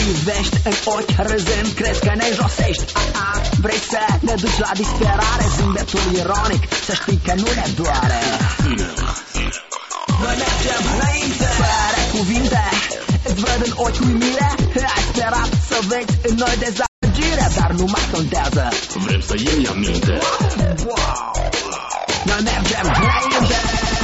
privești în ochi râzând, crezi că ne josești. Vrei să ne duci la disperare, zâmbetul ironic, să știi că nu ne doare. Noi mergem înainte, fără cuvinte, îți văd în ochi uimire. Ai sperat să vezi în noi dezamăgire, dar nu mai contează, vrem să iei aminte. Wow. Noi mergem înainte.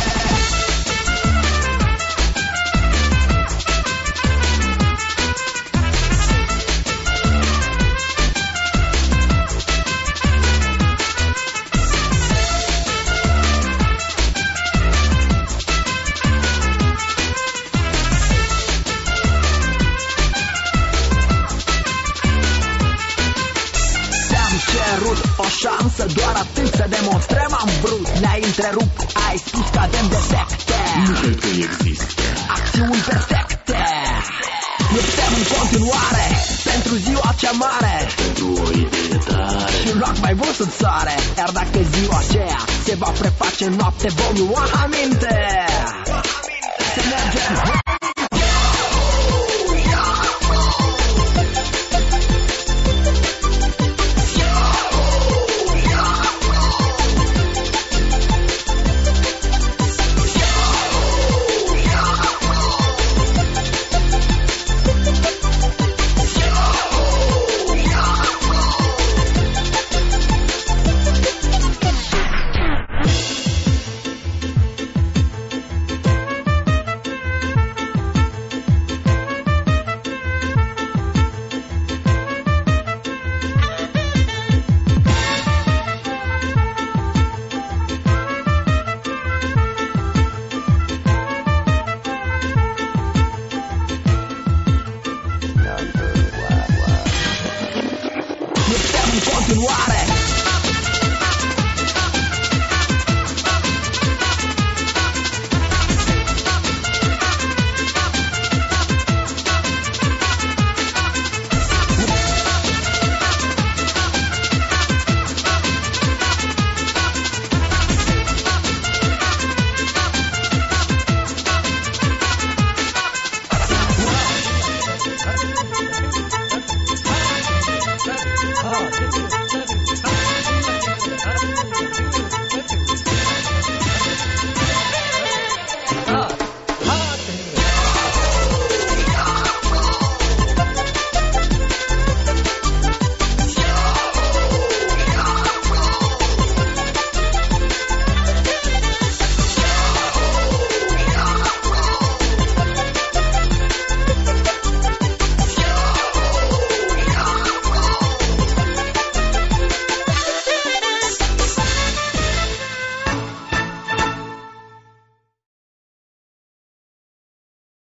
O șansă, doar atât să demonstrăm am vrut. Ne-ai întrerupt, ai spus că avem defecte. Nu cred că există acțiuni perfecte. Luptăm în continuare pentru ziua cea mare, pentru o idee tare și un loc mai bun sub soare. Iar dacă ziua aceea se va preface noapte, vom lua aminte. Să mergem. Continuare